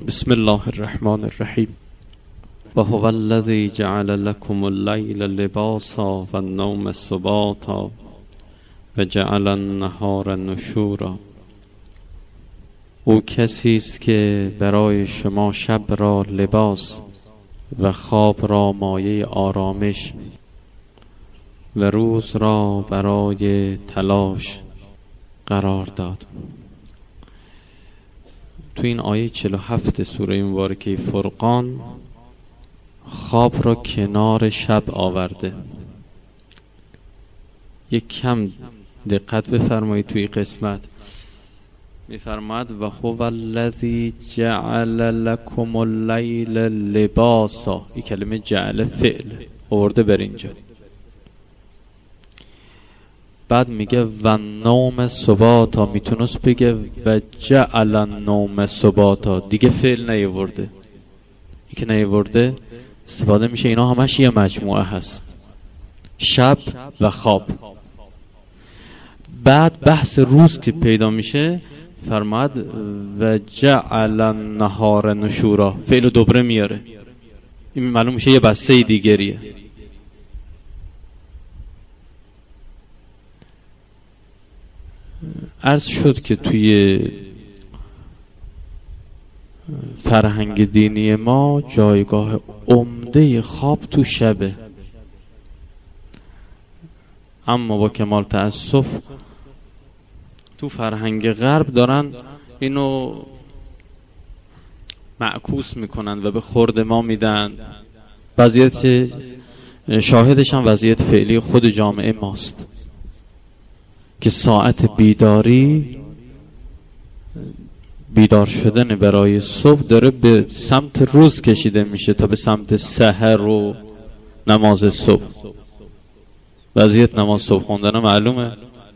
بسم الله الرحمن الرحیم. و هو الذی جعل لكم الليل لباسا و النوم سباتا و جعل النهار نشورا. او کسی است که برای شما شب را لباس و خواب را مایه آرامش و روز را برای تلاش قرار داد. تو این آیه 47 سوره مبارکه فرقان خواب را کنار شب آورده. یک کم دقت بفرمایید توی قسمت میفرماد و هو الذی جعل لكم الليل لباسا. این کلمه جعل فعل آورده بر اینجا. بعد میگه و نوم سباتا. میتونست بگه و جعل النوم سباتا، دیگه فعل نیاورده. این که نیاورده استفاده میشه اینا همش یه مجموعه هست، شب و خواب. بعد بحث روز که پیدا میشه فرماد و جعل النهار نشورا، فعل دوباره میاره. این معلوم میشه یه بسته دیگریه. عرض شد که توی فرهنگ دینی ما جایگاه عمده خواب تو شبه، اما با کمال تأسف تو فرهنگ غرب دارن اینو معکوس میکنن و به خورد ما میدن. وضعیت شاهدش هم وضعیت فعلی خود جامعه ماست که ساعت بیدار شدن برای صبح داره به سمت روز کشیده میشه تا به سمت سحر و نماز صبح. وضعیت نماز صبح خوندن معلومه،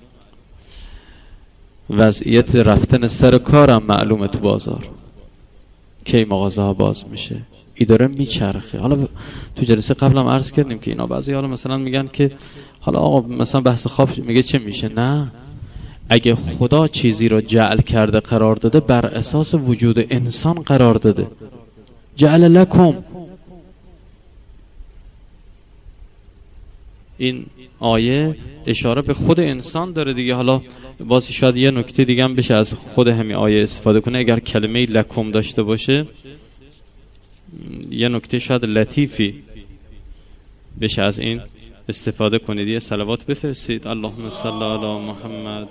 وضعیت رفتن سر کارم معلومه. تو بازار کی مغازه ها باز میشه، ای داره میچرخه. حالا تو جلسه قبلم عرض کردیم که اینا بعضی حالا مثلا میگن که حالا آقا مثلا بحث خواب میگه چه میشه. نه، اگه خدا چیزی رو جعل کرده قرار داده بر اساس وجود انسان قرار داده. جعل لکم، این آیه اشاره به خود انسان داره دیگه. حالا باز شاید یه نکته دیگه هم بشه از خود همین آیه استفاده کنه. اگر کلمه لکم داشته باشه یه نکته شاید لطیفی بشه از این استفاده کنید. یه صلوات بفرستید. اللهم صل علی محمد.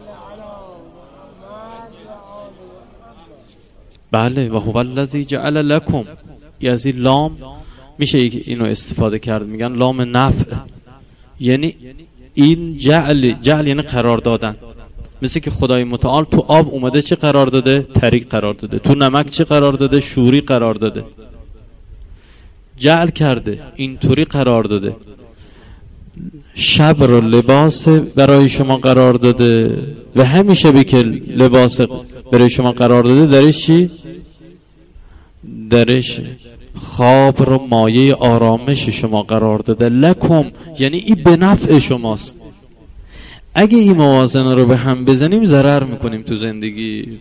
بله، و هو الذی جعل لکم. یعنی لام میشه اینو استفاده کرد، میگن لام نفع. یعنی این جعل یعنی قرار دادن. مثل که خدای متعال تو آب اومده چه قرار داده؟ طریق قرار داده. تو نمک چه قرار داده؟ شوری قرار داده. جعل کرده، اینطوری قرار داده. شب رو لباس برای شما قرار داده و همین شبی که لباس برای شما قرار داده درش چی؟ درش خواب رو مایه آرامش شما قرار داده. لکم یعنی این به نفع شماست. اگه این موازنه رو به هم بزنیم ضرر میکنیم تو زندگی،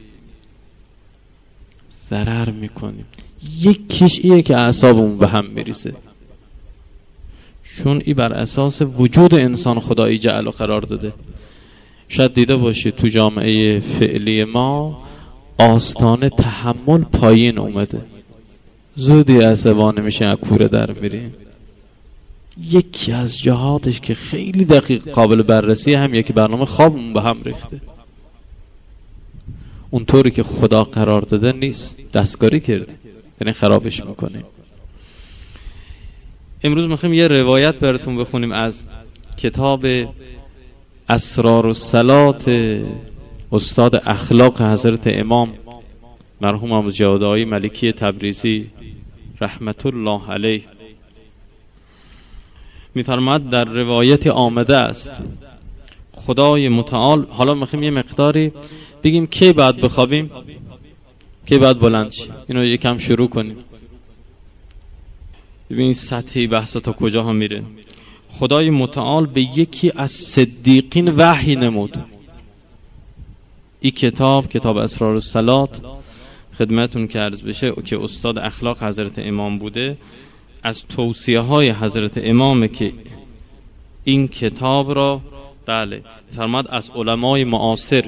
ضرر میکنیم. یکیش ایه که اعصابمون به هم میریزه، چون ای بر اساس وجود انسان خدایی جعل و قرار داده. شاید دیده باشید تو جامعه فعلی ما آستانه تحمل پایین اومده، زودی عصبانی میشه از کوره در میریم. یکی از جهاتش که خیلی دقیق قابل بررسی هم یکی برنامه خوابمون به هم ریخته. اونطوری که خدا قرار داده نیست، دستکاری کرده، یعنی خرابش میکنیم. امروز میخوایم یه روایت براتون بخونیم از کتاب اسرار الصلات استاد اخلاق حضرت امام مرحوم ابو جواد ملکی تبریزی رحمت الله علیه. میفرماد در روایت آمده است خدای متعال. حالا میخوایم یه مقداری بگیم کی بعد بخوابیم، کی بعد بلند شیم. اینو یکم شروع کنیم ببینید سطحی بحثا تا کجا ها میره. خدای متعال به یکی از صدیقین وحی نمود. این کتاب اسرار الصلات خدمتون که عرض بشه که استاد اخلاق حضرت امام بوده، از توصیه های حضرت امامه که این کتاب را فرماد از علمای معاصر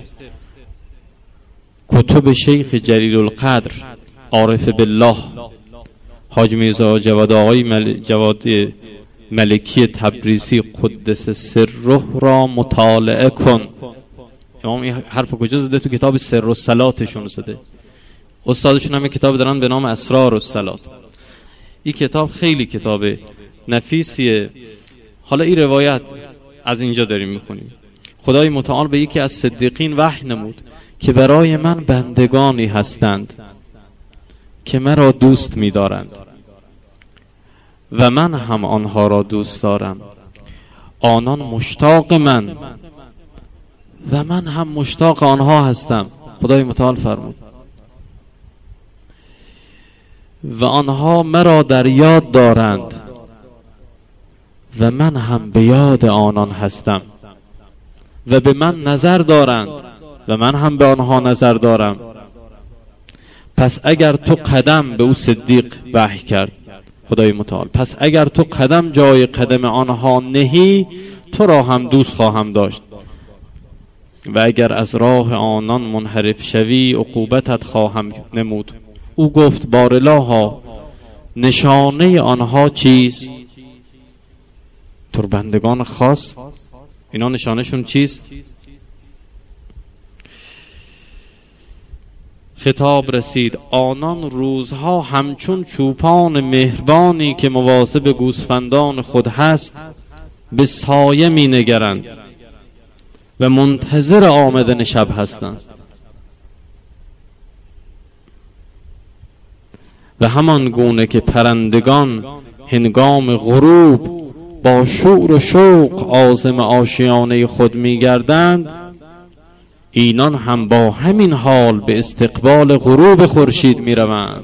کتب شیخ جلیل القدر عارف بالله حاج میرزا جواد آقای جواد ملکی تبریزی قدس سره را مطالعه کن. امام این حرف کجا زده؟ تو کتاب سر الصلاتشون زده. استادشون هم کتاب دارن به نام اسرار الصلات. این کتاب خیلی کتاب نفیسیه. حالا این روایت از اینجا داریم میخونیم. خدای متعال به یکی از صدیقین وحی نمود که برای من بندگانی هستند که مرا دوست می‌دارند و من هم آنها را دوست دارم. آنان مشتاق من و من هم مشتاق آنها هستم. خدای متعال فرمود و آنها مرا در یاد دارند و من هم به یاد آنان هستم و به من نظر دارند و من هم به آنها نظر دارم. پس اگر تو قدم، به او صدیق وحی کرد خدای متعال، پس اگر تو قدم جای قدم آنها نهی تو را هم دوست خواهم داشت و اگر از راه آنان منحرف شوی عقوبتت خواهم نمود. او گفت بارالها نشانه آنها چیست؟ تربندگان خاص اینا نشانشون چیست؟ خطاب رسید آنان روزها همچون چوپان مهربانی که مواظب گوسفندان خود هست به سایه می نگرند و منتظر آمدن شب هستند و همان گونه که پرندگان هنگام غروب با شور و شوق عازم آشیانه خود می گردند، اینان هم با همین حال به استقبال غروب خورشید می روند.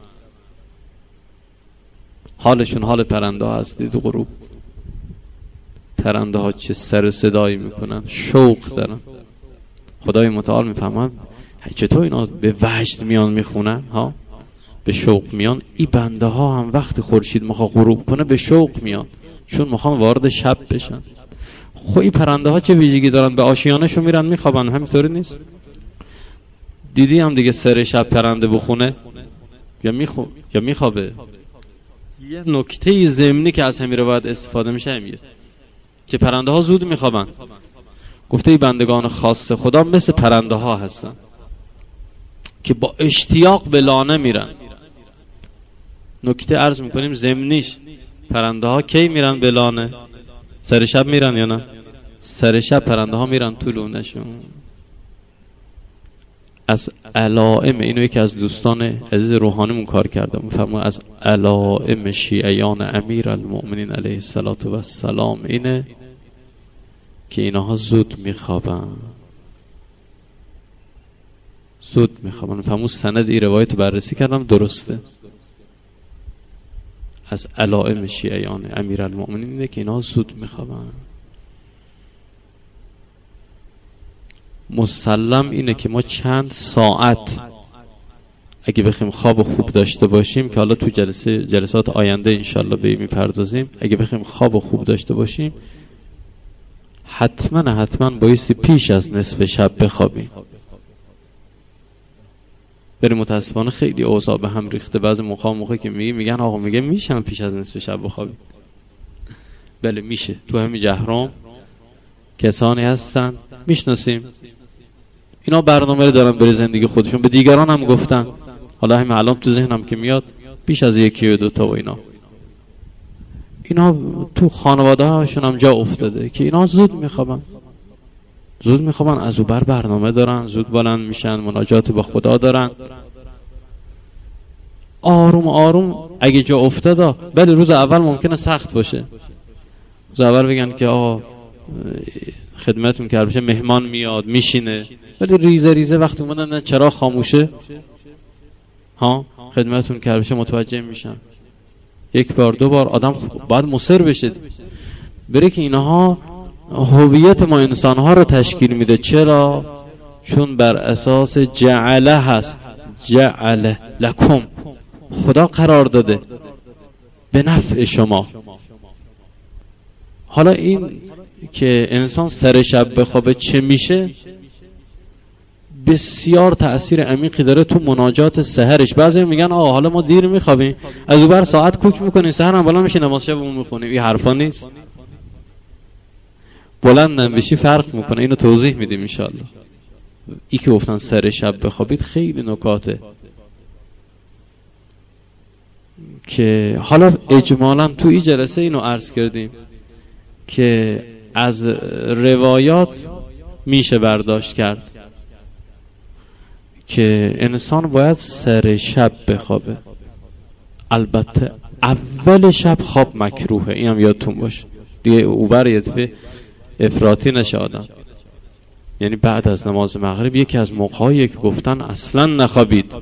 حالشون حال پرنده ها هست. دید غروب پرنده ها چه سر و صدایی میکنن، شوق دارن. خدای متعال میفهمن چطور اینا به وجد میان میخونن ها، به شوق میان. این بنده ها هم وقت خورشید میخواد غروب کنه به شوق میان، چون میخوان وارد شب بشن. خب این پرنده ها چه ویژگی دارن؟ به آشیانشون میرن میخوابن، همینطوری نیست؟ دیدی هم دیگه سر شب پرنده بخونه یا میخوابه. یه نکته ضمنی که از همین روایت استفاده میشه همیه که پرنده ها زود میخوابن. گفته ای بندگان خاص خدا مثل پرنده ها هستن که با اشتیاق به لانه میرن. نکته عرض میکنیم ضمنیش، پرنده ها کی میرن به لانه؟ سر شب میرن یا نه؟ سر شب پرنده ها میرن تو لونه‌شون. از علائم، اینو یکی از دوستان عزیز روحانیمون کار کرده، میفرماید از علائم شیعیان امیر المؤمنین علیه السلام اینه که اینها زود میخوابن. زود میخوابن. میفرماید سند این روایت بررسی کردم درسته. از علائم شیعیان امیر المؤمنین اینه که اینها زود میخوابن. مسلم اینه که ما چند ساعت اگه بخیم خواب خوب داشته باشیم، که حالا تو جلسات آینده انشالله به میپردازیم، اگه بخیم خواب خوب داشته باشیم حتما بایستی پیش از نصف شب بخوابیم. برای متاسفانه خیلی اوضاع به هم ریخته. بعضی موقعی که میگن آقا میگه میشم پیش از نصف شب بخوابیم. بله میشه. تو همین جهرم کسانی هستن میشناسیم، اینا برنامه دارن برای زندگی خودشون، به دیگران هم گفتن. حالا همین الان تو ذهنم که میاد بیش از یکی و دوتا و اینا تو خانواده هاشون هم جا افتاده که اینا زود میخوابن، از او برنامه دارن، زود بلند میشن، مناجات با خدا دارن. آروم اگه جا افتاده، بله روز اول ممکنه سخت باشه. روز اول بگن که آقا خدمتون کرده بشه، مهمان میاد میشینه، ولی ریزه وقتی اومدن چرا خاموشه ها، خدمتون کرده بشه متوجه میشن. یک بار دو بار آدم باید مصر بشه بره که اینها هویت ما انسانها رو تشکیل میده. چرا؟ چون بر اساس جعله هست. جعل لکم، خدا قرار داده به نفع شما. حالا این که انسان سر شب بخوابه چه میشه، بسیار تأثیر عمیقی داره تو مناجات سحرش. بعضی میگن حالا ما دیر میخوابیم، از اون بر ساعت کوک میکنیم، سحر هم بالا میشه نماز شبمون میخونیم. این حرفا نیست. بلندم بشی فرق میکنه. اینو توضیح میدیم ان شاء الله. ای که گفتن سر شب بخوابید خیلی نکاته که حالا اجمالا تو این جلسه اینو عرض کردیم که از روایات میشه برداشت کرد که انسان باید سر شب بخوابه. البته اول شب خواب مکروهه، اینم یادتون باشه دیگه. اوبر یه دفعه افراطی نشه آدم. یعنی بعد از نماز مغرب یکی از موقعایی که گفتن اصلا نخوابید.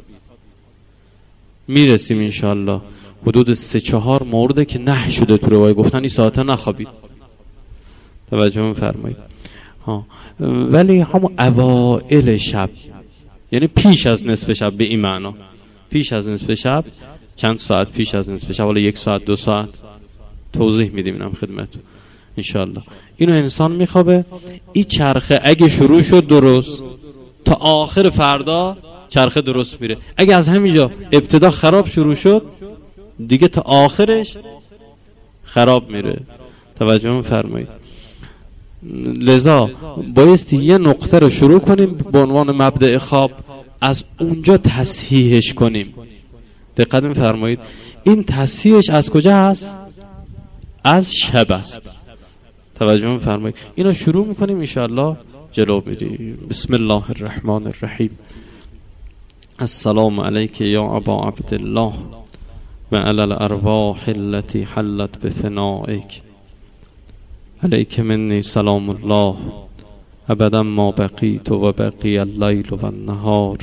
میرسیم انشالله حدود 3-4 مورده که نه شده تو روایت گفتن این ساعته نخوابید. توجه فرمایید. ولی همون اوائل شب، یعنی پیش از نصف شب، به این معنا پیش از نصف شب، چند ساعت پیش از نصف شب، حالا 1 ساعت 2 ساعت توضیح میدیم اینم خدمتتون انشالله. اینو انسان میخوابه. این چرخه اگه شروع شد درست تا آخر فردا چرخه درست میره. اگه از همینجا ابتدا خراب شروع شد دیگه تا آخرش خراب میره. توجه فرمایید. لذا بایستی یه نقطه رو شروع کنیم به عنوان مبدأ خواب، از اونجا تصحیحش کنیم. دقت می‌فرمایید. این تصحیحش از کجا هست؟ از شب است. توجه می‌فرمایید. اینو شروع می‌کنیم ان شاءالله جلو میریم. بسم الله الرحمن الرحیم. السلام علیک یا ابا عبدالله و علی الارواح التي حلت بفنائک. علیک منی سلام الله ابدا ما بقیت و بقی اللیل و النهار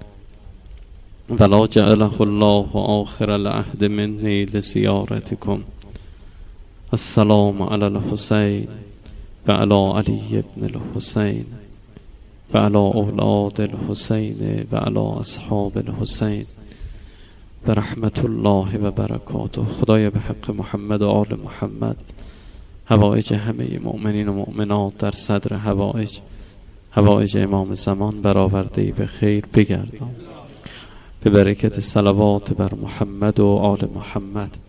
ولا جعله الله آخر العهد منی لزیارتکم. السلام علی الحسین و علی علی ابن الحسین و علی اولاد الحسین و علی اصحاب الحسین و رحمت الله و برکاته. خدای به حق محمد و آل محمد حوائج همه مؤمنین و مؤمنات در صدر حوائج امام زمان برآورده به خیر بگردان. به برکت صلوات بر محمد و آل محمد